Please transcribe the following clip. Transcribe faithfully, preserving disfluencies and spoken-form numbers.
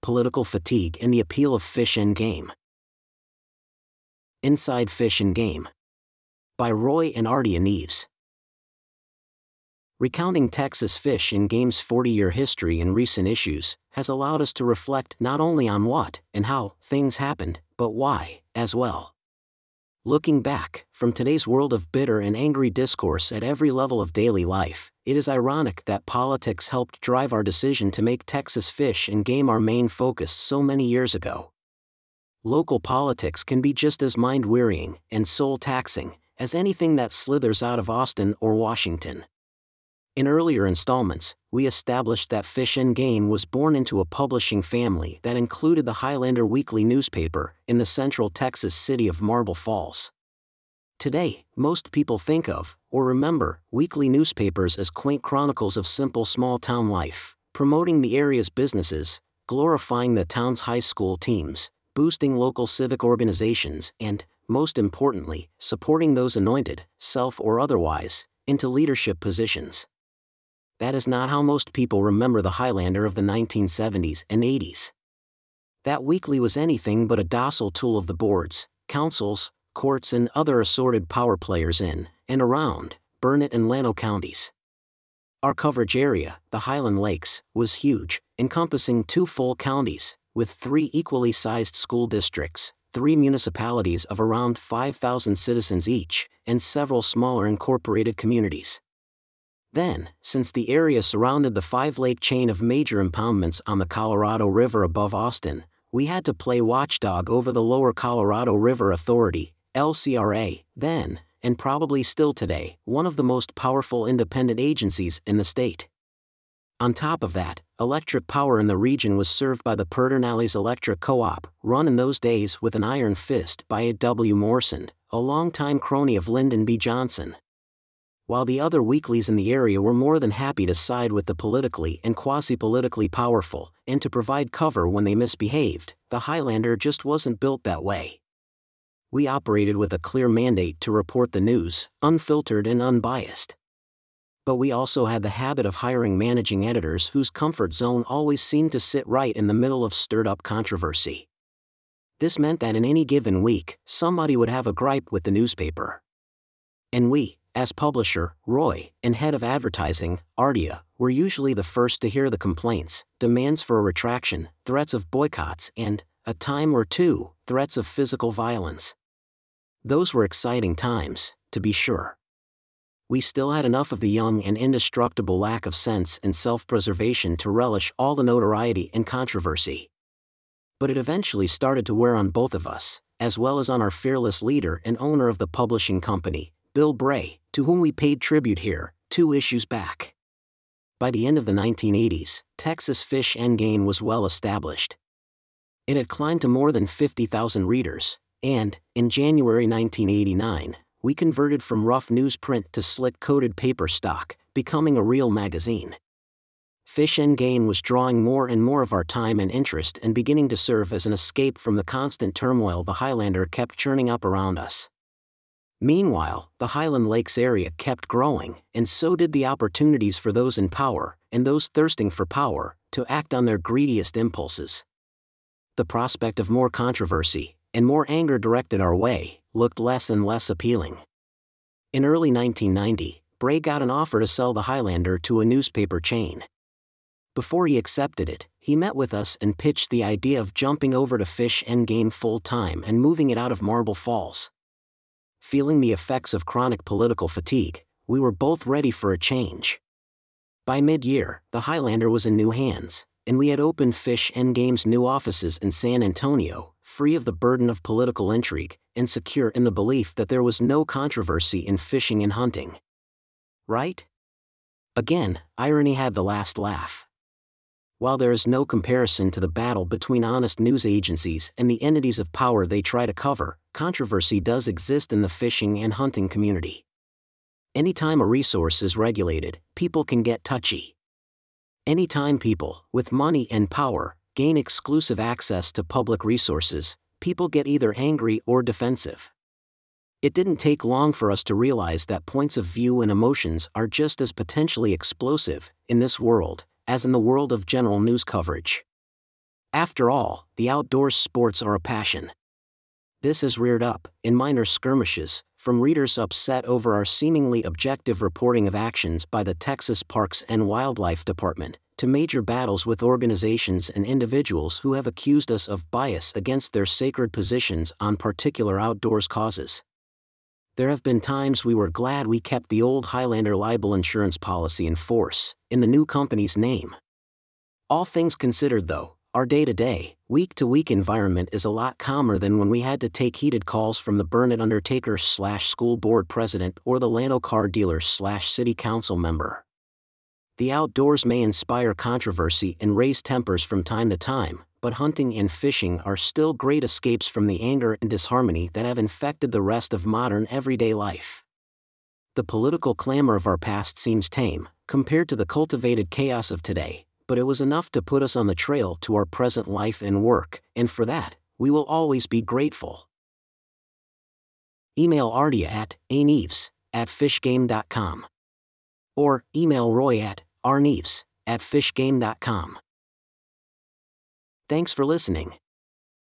political fatigue and the appeal of Fish and Game. Inside Fish and Game. By Roy and Ardea Neves. Recounting Texas Fish and Game's forty-year history and recent issues has allowed us to reflect not only on what and how things happened, but why, as well. Looking back, from today's world of bitter and angry discourse at every level of daily life, it is ironic that politics helped drive our decision to make Texas Fish and Game our main focus so many years ago. Local politics can be just as mind-wearying and soul-taxing as anything that slithers out of Austin or Washington. In earlier installments, we established that Fish and Game was born into a publishing family that included the Highlander Weekly newspaper in the central Texas city of Marble Falls. Today, most people think of, or remember, weekly newspapers as quaint chronicles of simple small-town life, promoting the area's businesses, glorifying the town's high school teams, boosting local civic organizations, and, most importantly, supporting those anointed, self or otherwise, into leadership positions. That is not how most people remember the Highlander of the nineteen seventies and eighties. That weekly was anything but a docile tool of the boards, councils, courts and other assorted power players in, and around, Burnett and Llano counties. Our coverage area, the Highland Lakes, was huge, encompassing two full counties, with three equally sized school districts, three municipalities of around five thousand citizens each, and several smaller incorporated communities. Then, since the area surrounded the five-lake chain of major impoundments on the Colorado River above Austin, we had to play watchdog over the Lower Colorado River Authority, L C R A, then, and probably still today, one of the most powerful independent agencies in the state. On top of that, electric power in the region was served by the Pedernales Electric Co-op, run in those days with an iron fist by A W Morrison, a longtime crony of Lyndon B. Johnson. While the other weeklies in the area were more than happy to side with the politically and quasi-politically powerful, and to provide cover when they misbehaved, the Highlander just wasn't built that way. We operated with a clear mandate to report the news, unfiltered and unbiased. But we also had the habit of hiring managing editors whose comfort zone always seemed to sit right in the middle of stirred-up controversy. This meant that in any given week, somebody would have a gripe with the newspaper. And we, as publisher, Roy, and head of advertising, Ardea, were usually the first to hear the complaints, demands for a retraction, threats of boycotts, and, a time or two, threats of physical violence. Those were exciting times, to be sure. We still had enough of the young and indestructible lack of sense and self-preservation to relish all the notoriety and controversy. But it eventually started to wear on both of us, as well as on our fearless leader and owner of the publishing company, Bill Bray, to whom we paid tribute here, two issues back. By the end of the nineteen eighties, Texas Fish and Game was well established. It had climbed to more than fifty thousand readers, and, in January nineteen eighty-nine, we converted from rough newsprint to slick-coated paper stock, becoming a real magazine. Fish and Game was drawing more and more of our time and interest and beginning to serve as an escape from the constant turmoil the Highlander kept churning up around us. Meanwhile, the Highland Lakes area kept growing, and so did the opportunities for those in power, and those thirsting for power, to act on their greediest impulses. The prospect of more controversy, and more anger directed our way, looked less and less appealing. In early nineteen ninety, Bray got an offer to sell the Highlander to a newspaper chain. Before he accepted it, he met with us and pitched the idea of jumping over to Fish and Game full-time and moving it out of Marble Falls. Feeling the effects of chronic political fatigue, we were both ready for a change. By mid-year, the Highlander was in new hands, and we had opened Fish and Game's new offices in San Antonio, free of the burden of political intrigue, and secure in the belief that there was no controversy in fishing and hunting. Right? Again, irony had the last laugh. While there is no comparison to the battle between honest news agencies and the entities of power they try to cover, controversy does exist in the fishing and hunting community. Anytime a resource is regulated, people can get touchy. Anytime people, with money and power, gain exclusive access to public resources, people get either angry or defensive. It didn't take long for us to realize that points of view and emotions are just as potentially explosive, in this world, as in the world of general news coverage. After all, the outdoors sports are a passion. This has reared up, in minor skirmishes, from readers upset over our seemingly objective reporting of actions by the Texas Parks and Wildlife Department, to major battles with organizations and individuals who have accused us of bias against their sacred positions on particular outdoors causes. There have been times we were glad we kept the old Highlander libel insurance policy in force, in the new company's name. All things considered though, our day-to-day, week-to-week environment is a lot calmer than when we had to take heated calls from the Burnett Undertaker slash school board president or the Lando car dealer slash city council member. The outdoors may inspire controversy and raise tempers from time to time, but hunting and fishing are still great escapes from the anger and disharmony that have infected the rest of modern everyday life. The political clamor of our past seems tame, compared to the cultivated chaos of today, but it was enough to put us on the trail to our present life and work, and for that, we will always be grateful. Email Ardia at a neves at fishgame dot com. Or email Roy at r neves at fishgame dot com. Thanks for listening.